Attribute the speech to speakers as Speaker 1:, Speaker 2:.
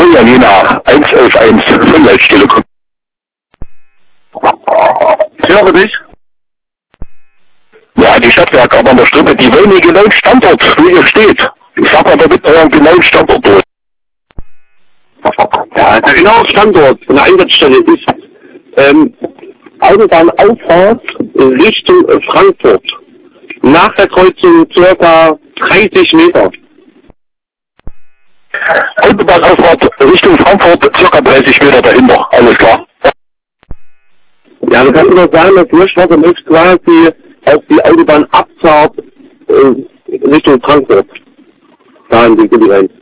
Speaker 1: Janina 111 von Leitstelle kommt.
Speaker 2: Ich höre dich.
Speaker 1: Ja, die Stadtwerke aber an der Strippe, die wollen den genauen Standort, wo ihr steht. Ich sag mal, da wird euren genauen Standort durch.
Speaker 2: Ja, der genaue Standort von der Einsatzstelle ist Autobahnauffahrt Richtung Frankfurt. Nach der Kreuzung circa 30 Meter.
Speaker 1: Autobahnauffahrt Richtung Frankfurt, circa 30 Meter dahinter, alles klar.
Speaker 2: Ja, du kannst nur sagen, dass Löschwasser ist quasi auf die Autobahnabfahrt Richtung Frankfurt. Da in die Gulli rein.